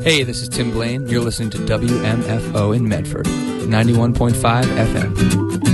Hey, this is Tim Blaine. You're listening to WMFO in Medford, 91.5 FM.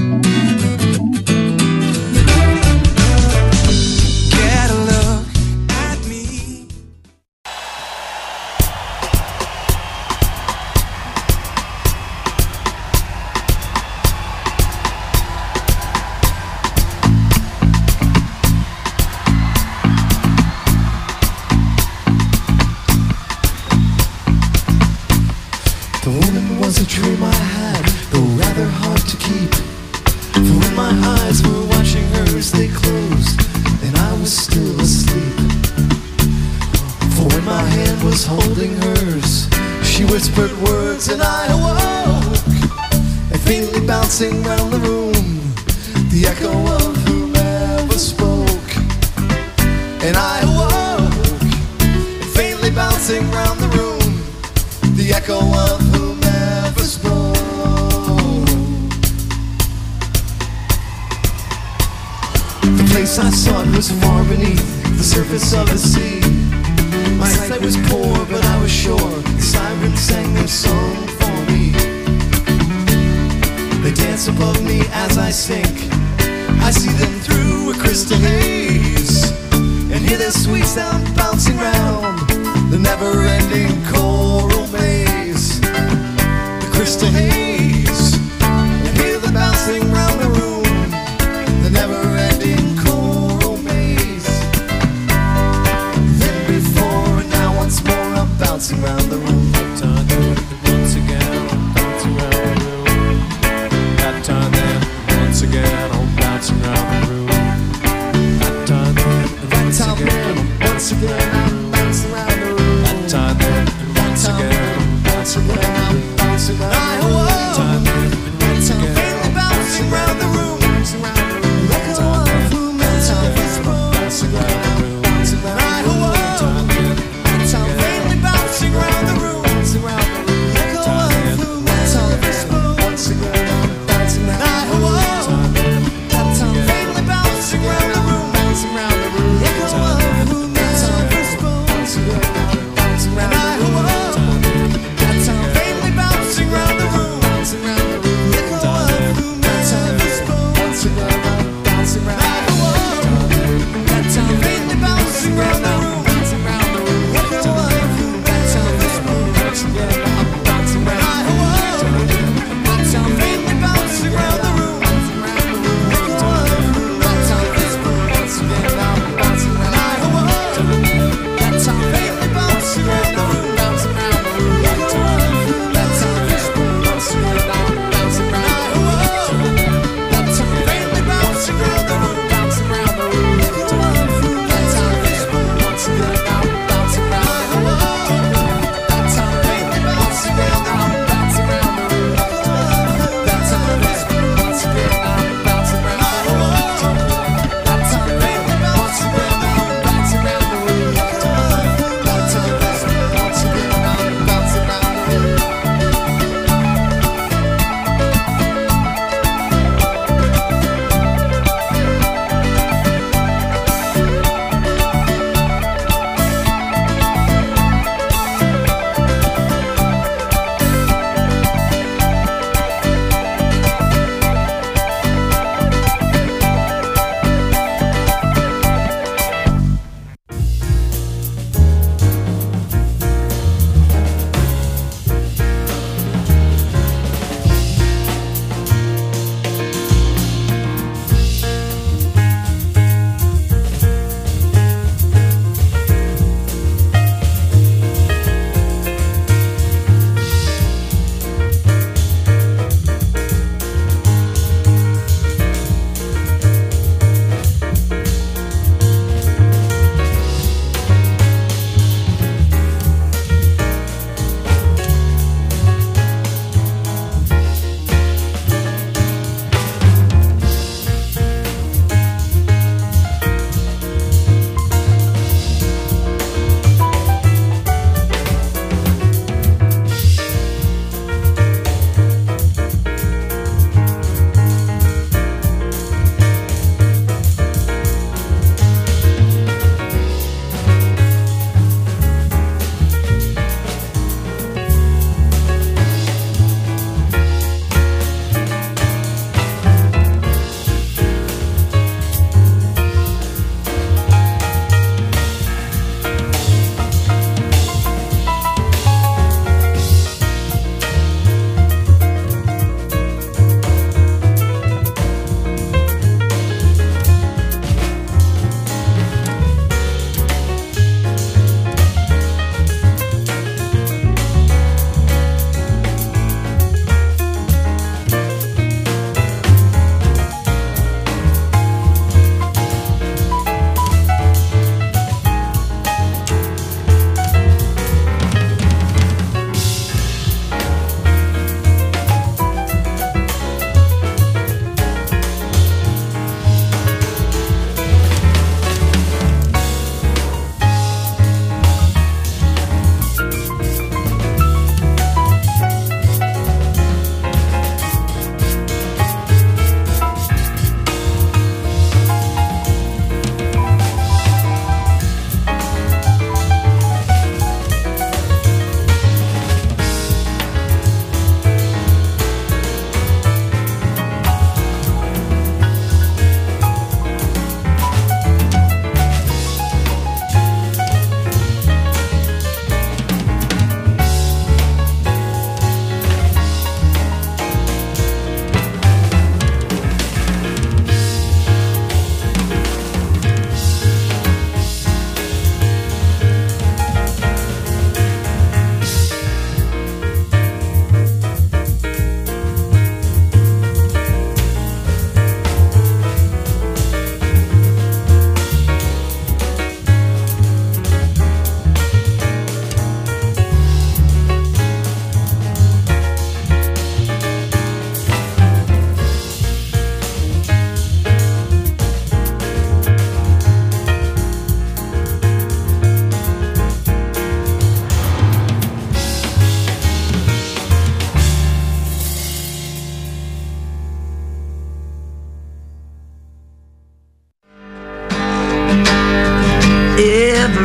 Round the room, the echo of whomever spoke. And I awoke, faintly bouncing round the room, the echo of whomever spoke. The place I sought was far beneath the surface of the sea. My sight was poor, but I was sure the sirens sang their song for me. They dance above me as I sink. I see them through a crystal haze and hear their sweet sound bouncing round the never-ending choral maze. The crystal haze and hear the bouncing round the room, the never-ending choral maze. Then before and now once more I'm bouncing round the room. Once again I'm bouncing round the room. Time then, once again, I'm bouncing around the room. That time then, once again, I'm bouncing around the room. That time then, once again, I'm bouncing around the room. I awoke, faintly bouncing around the room. Let go of whomever spoke. I awoke, faintly bouncing around the room. Let go of whomever spoke. I awoke, faintly bouncing round the room, echo of whomever spoke.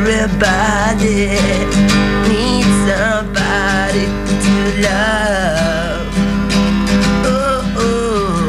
Everybody needs somebody to love. Oh, oh.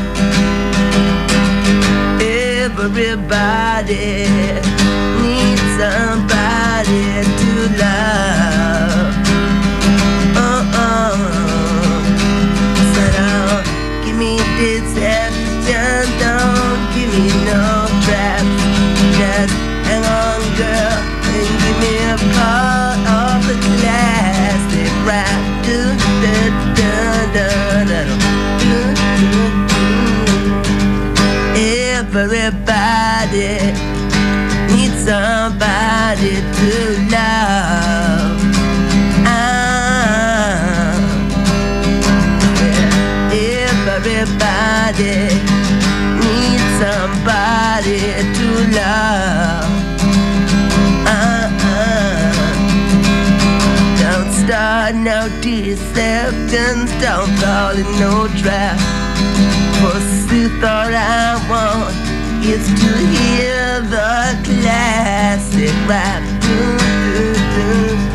Everybody needs somebody to love. Oh, oh. So don't give me deception, don't give me no trap. Just hang on, girl, and give me a part of the classic rap. Do do do do do do do do. Everybody needs somebody to love. Everybody needs somebody to love. Don't start no deceptions, don't fall in no trap. Forsooth, all I want is to hear the classic rap. Do, do, do.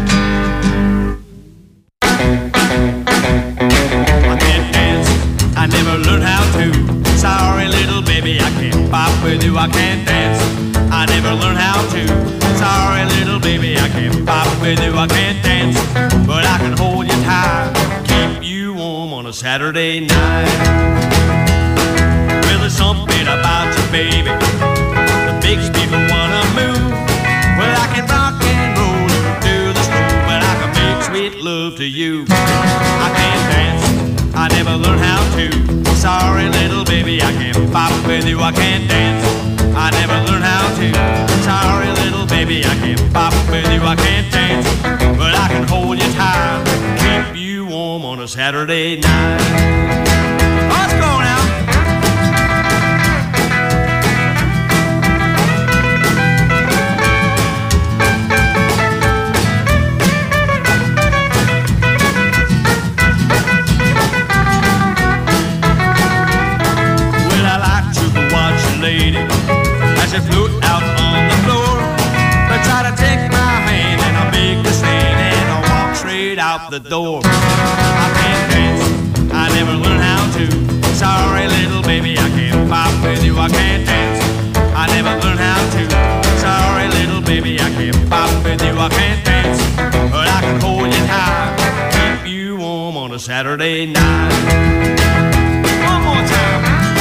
I never learned how to. Sorry, little baby, I can't pop with you, I can't dance. I never learned how to. Sorry, little baby, I can't pop with you, I can't dance. But I can hold you tight, keep you warm on a Saturday night. Well, there's something about you, baby, that makes people wanna move. Well, I can rock and roll to the slow, but I can make sweet love to you. I can't dance, I never learned how to. Sorry, little baby, I can't pop with you, I can't dance. I never learned how to. Sorry, little baby, I can't pop with you, I can't dance. But I can hold you tight, keep you warm on a Saturday night. Let's go now. Lady, as you float out on the floor, but try to take my hand and I'll make the stand and I'll walk straight out the door. I can't dance, I never learned how to. Sorry, little baby, I can't pop with you, I can't dance. I never learned how to. Sorry, little baby, I can't pop with you, I can't dance. But I can hold you tight, keep you warm on a Saturday night. One more time.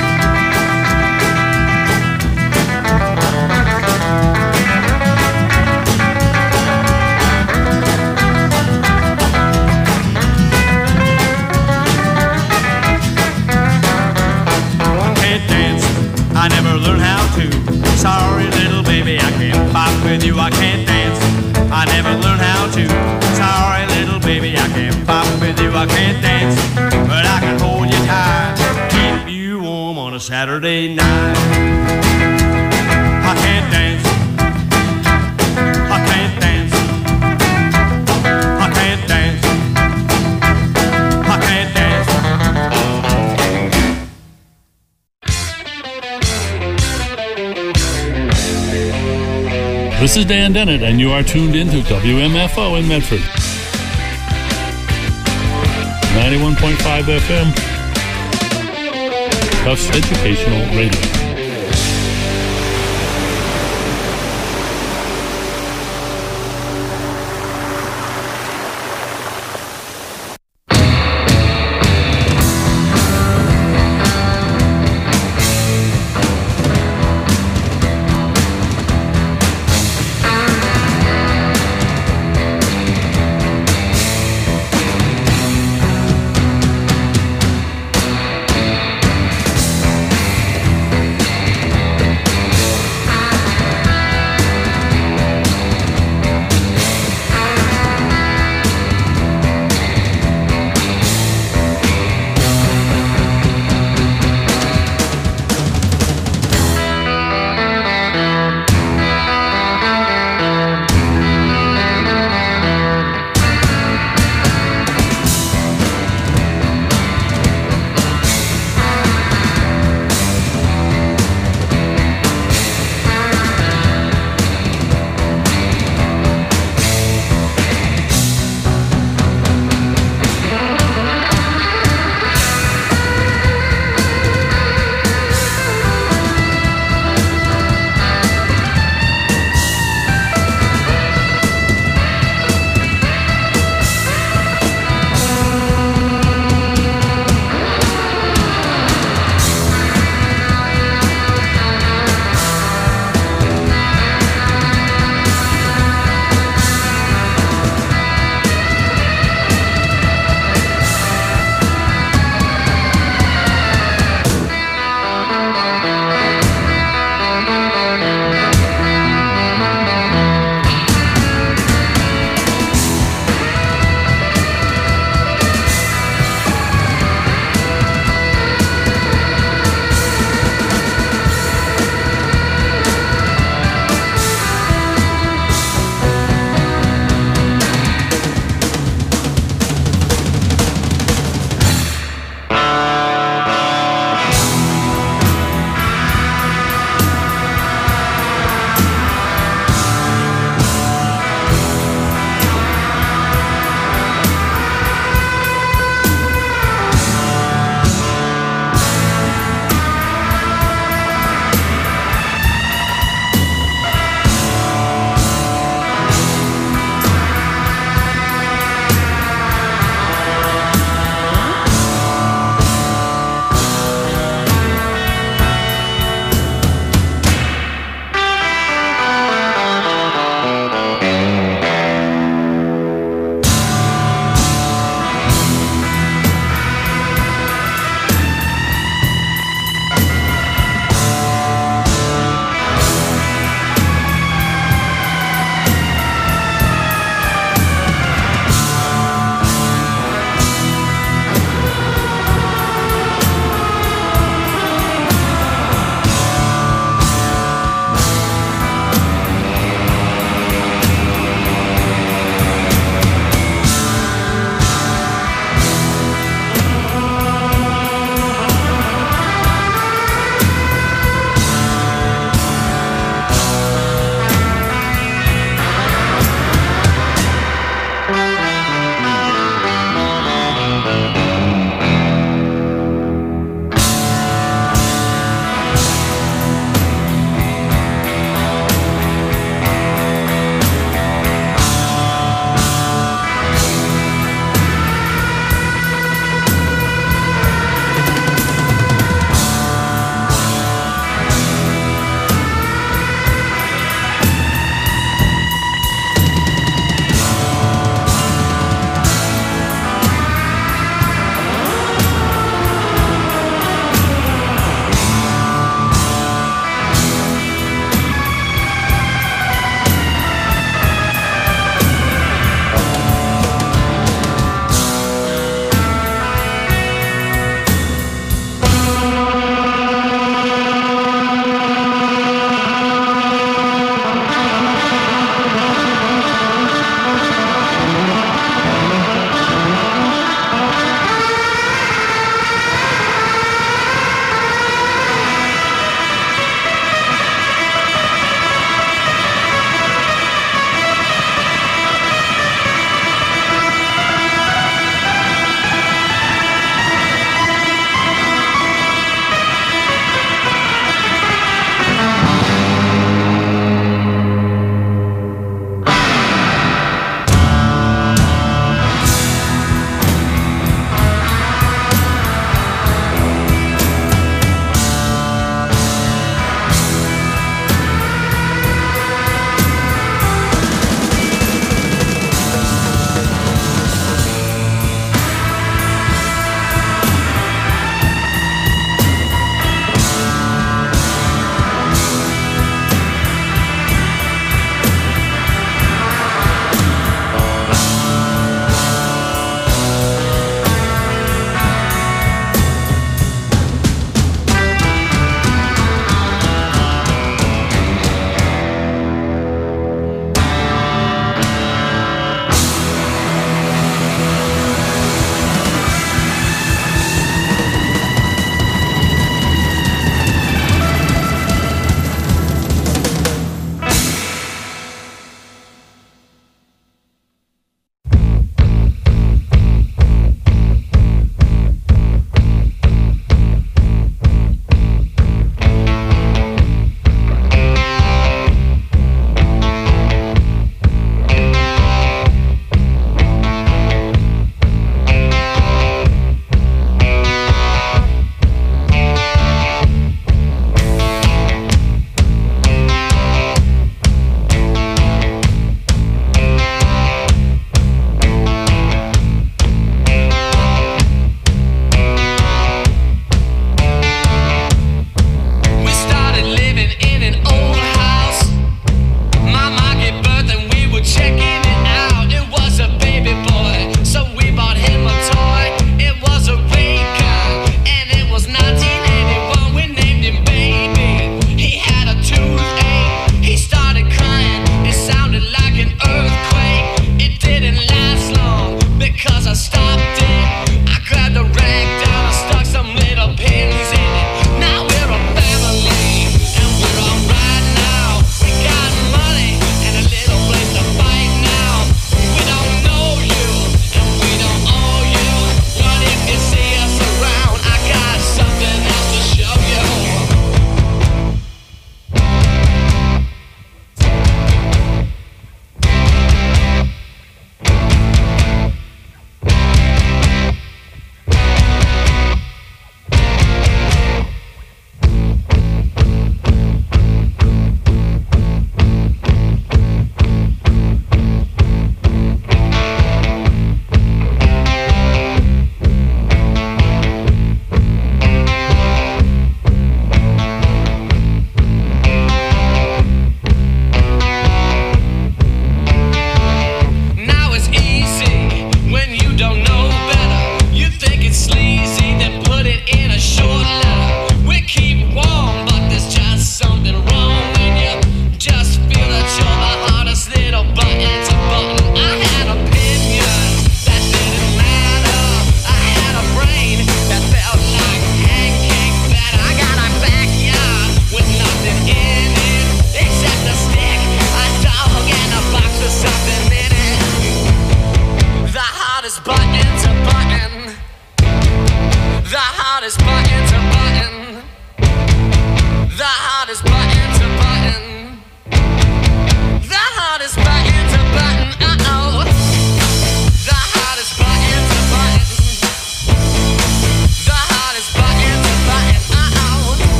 I never learned how to. Sorry, little baby, I can't pop with you, I can't dance. I never learned how to. Sorry, little baby, I can't pop with you, I can't dance. But I can hold you tight, keep you warm on a Saturday night. I can't dance. I can't dance. I can't dance. I can't dance. This is Dan Dennett, and you are tuned into WMFO in Medford. 91.5 FM, Tufts Educational Radio.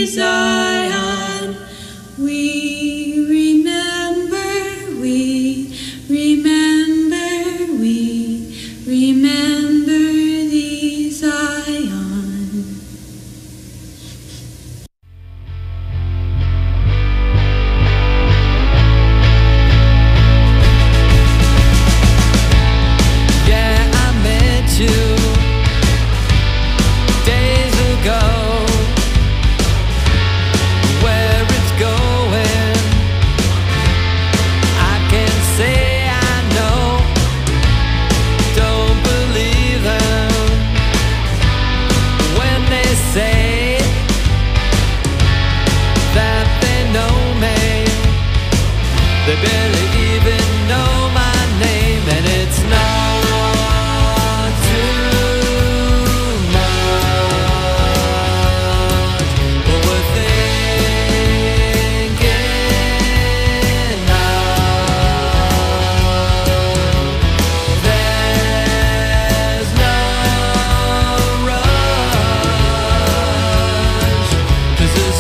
Zion. We remember, we remember, we remember thee, Zion. Yeah, I met you days ago. Where it's going, I can say I know. Don't believe them when they say that they know me. They barely even know my name, and it's not too much. But we're thinking now. There's no rush, 'cause there's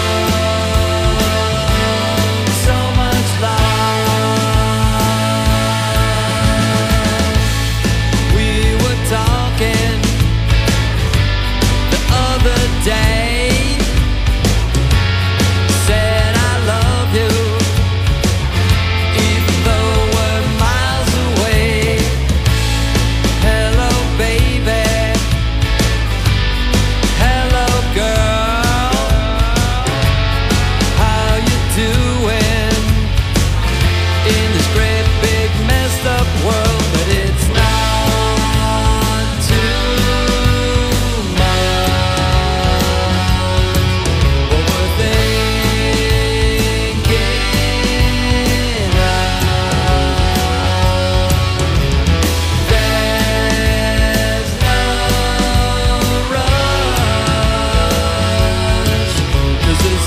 so much love. We were talking the other day. Said I love you, even though we're miles away. Hello, baby. Hello, girl. How you doing in this great big messed up world? But it's not too much. What we're thinking of. There's no rush, 'cause there's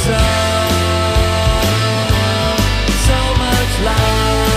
so much love.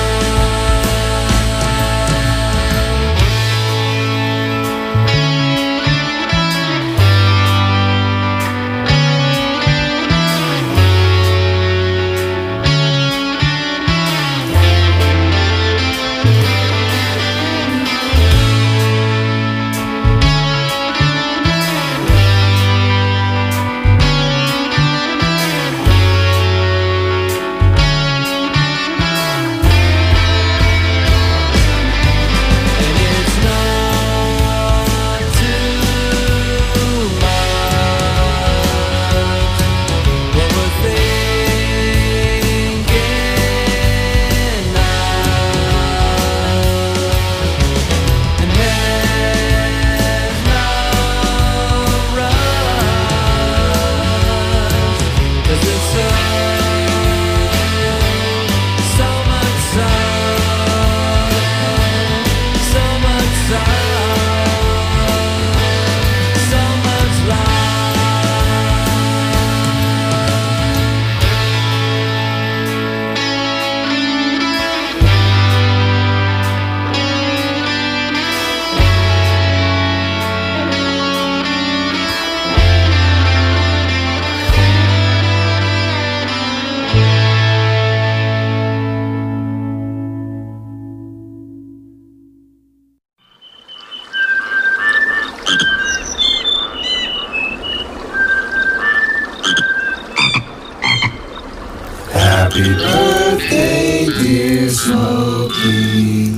And it's not too much. What we're thinking of. And there's no rush, 'cause there's so much so much so much Happy birthday, dear Smokey.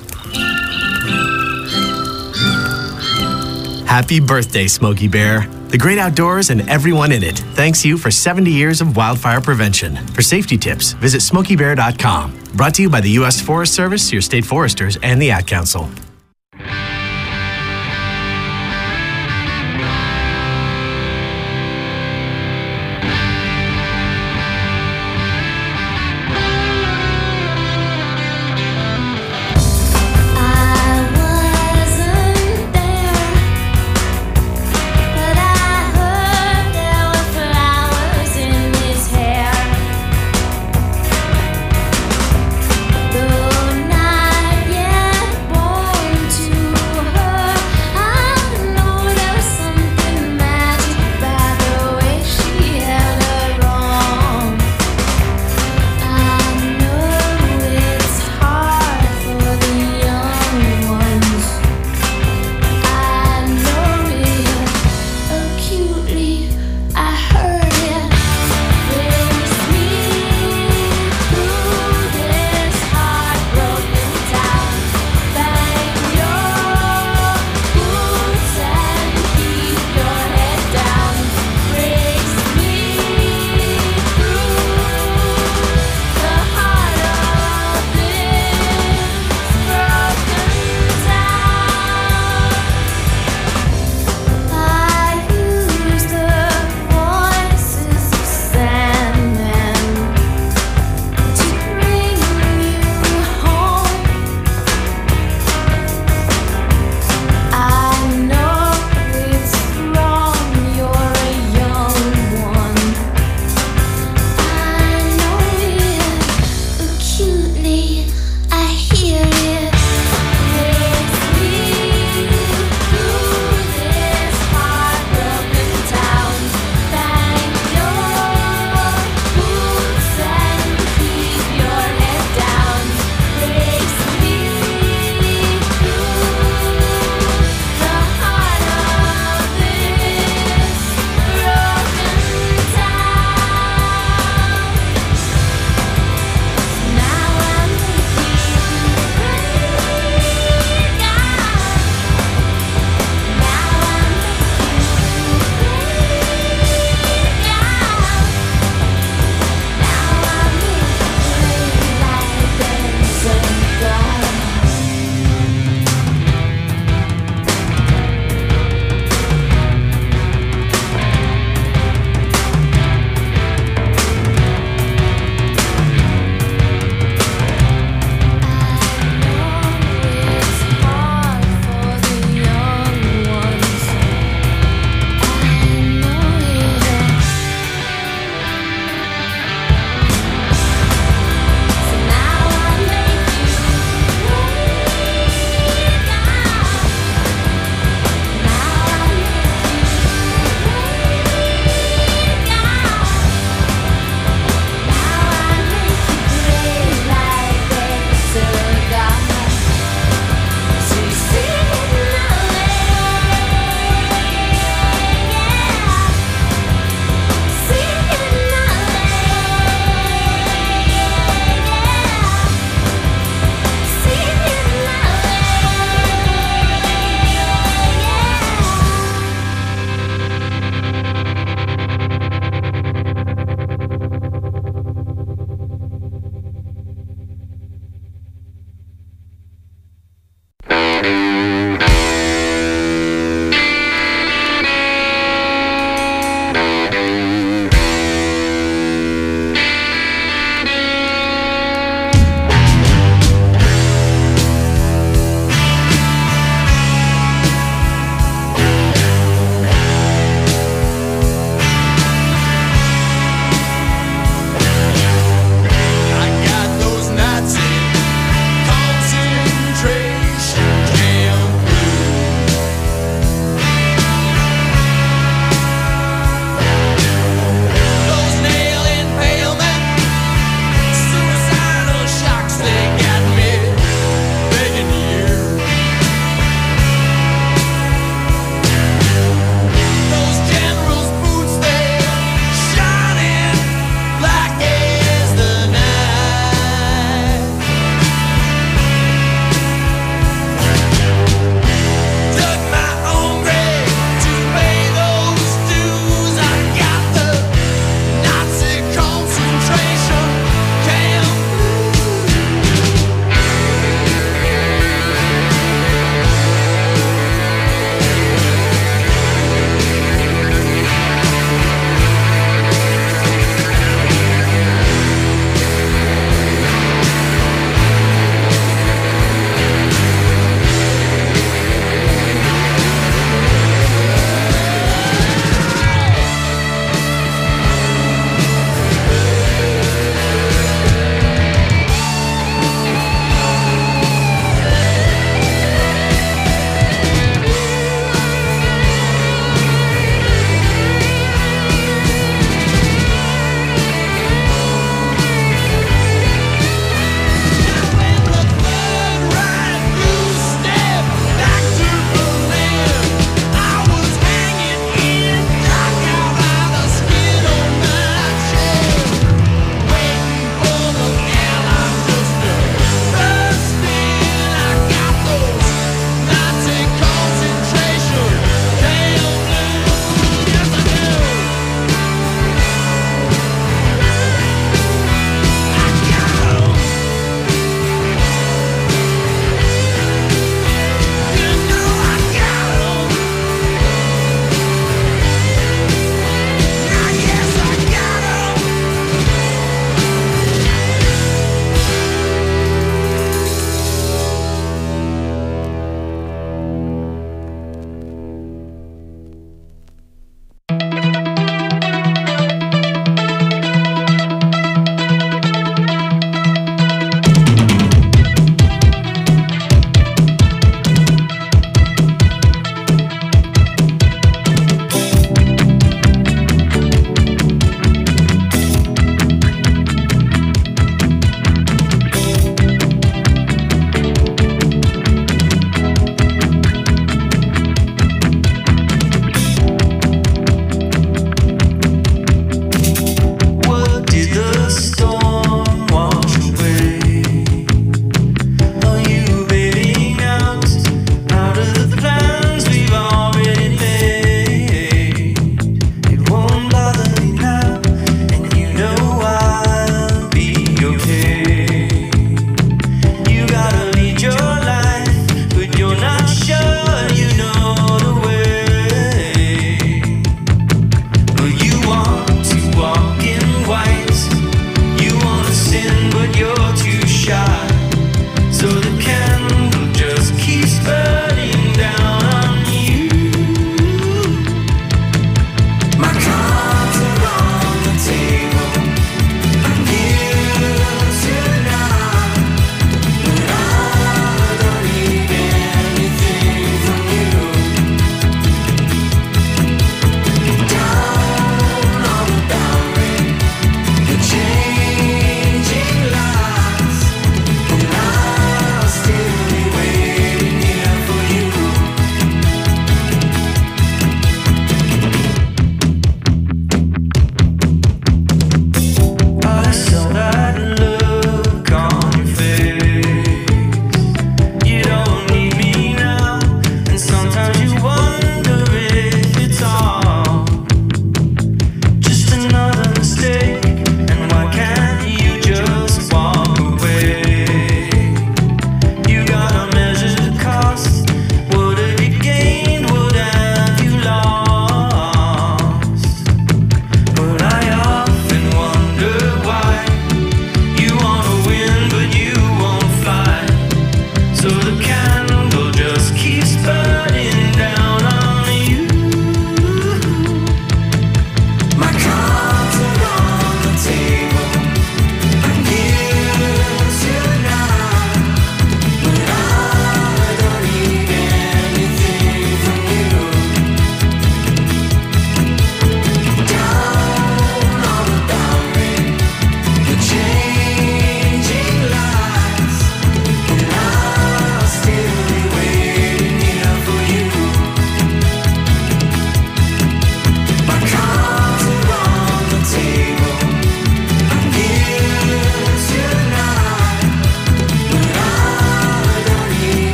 Happy birthday, Smokey Bear. The great outdoors and everyone in it thanks you for 70 years of wildfire prevention. For safety tips, visit smokeybear.com. Brought to you by the U.S. Forest Service, your state foresters, and the Ad Council. I wasn't there, but I heard there were flowers in his hair. Though not yet born,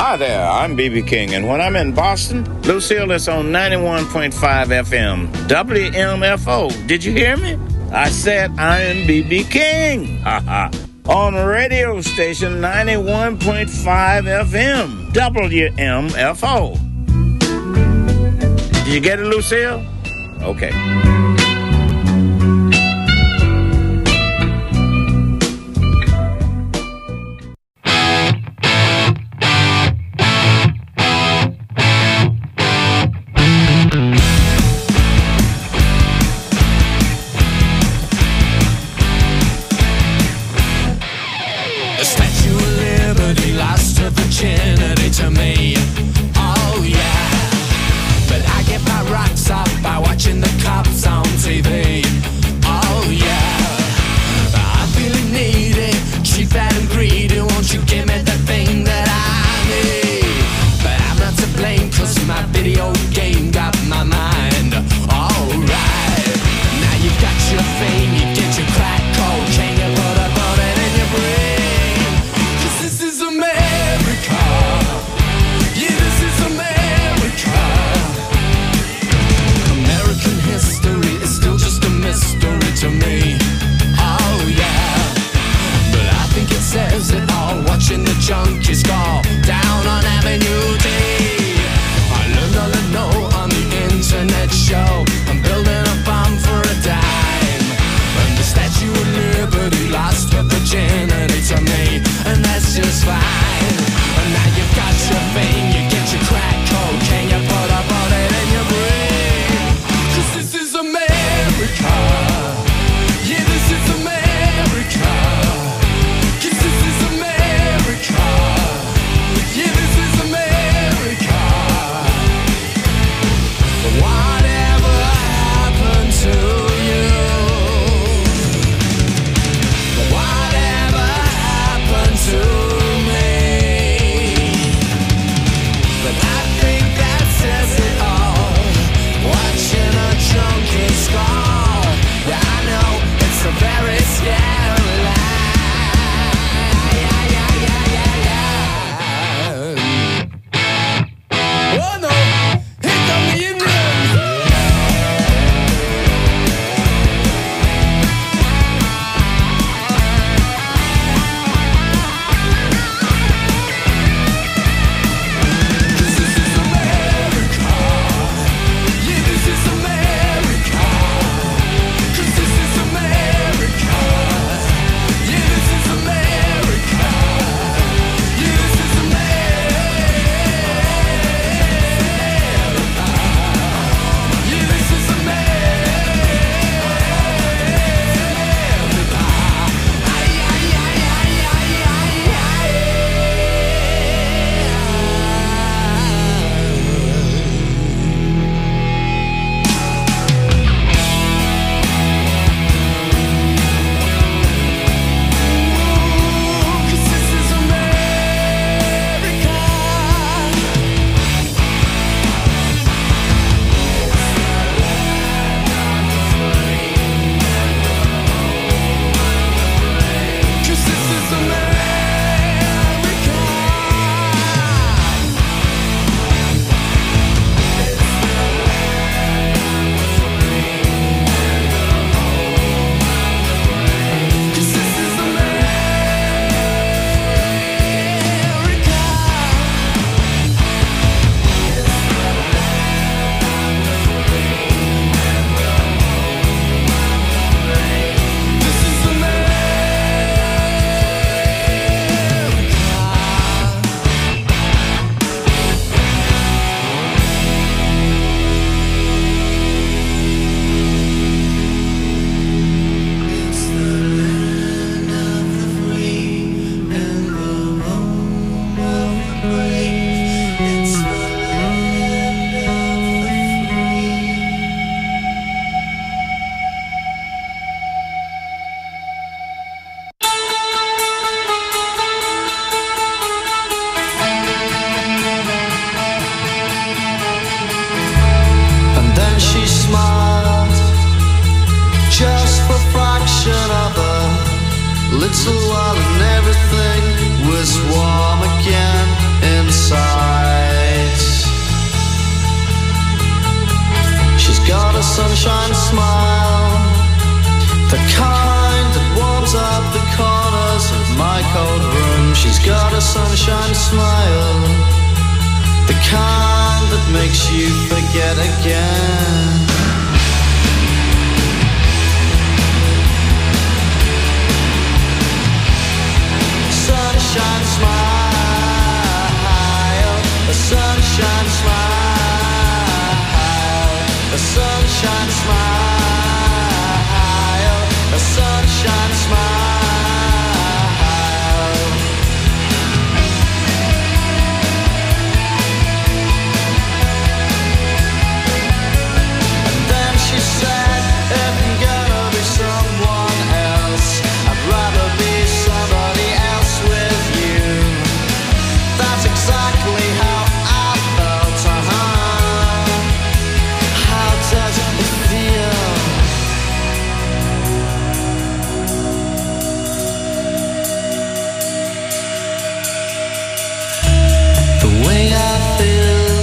Hi there, I'm B.B. King, and when I'm in Boston, Lucille is on 91.5 FM, WMFO. Did you hear me? I said I am B.B. King. On radio station 91.5 FM, WMFO. Did you get it, Lucille? Okay. little while and everything was warm again inside. sunshine smile, the kind that warms up the corners of my cold room. She's got a sunshine smile, the kind that makes you forget again. Sunshine smile, a sunshine smile, a sunshine smile, a sunshine smile. And then she said, if I'm gonna be someone else, I'd rather be somebody else with you. That's exactly how I felt, How does it feel? The way I feel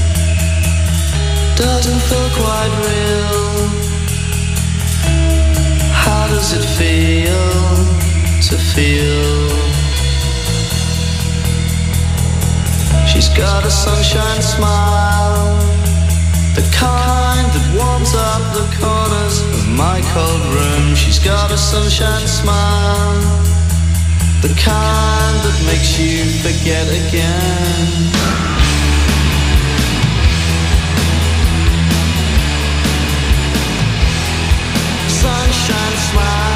doesn't feel quite real. How does it feel to feel? She's got a sunshine smile, the kind that warms up the corners of my cold room. She's got a sunshine smile, the kind that makes you forget again. Sunshine smile.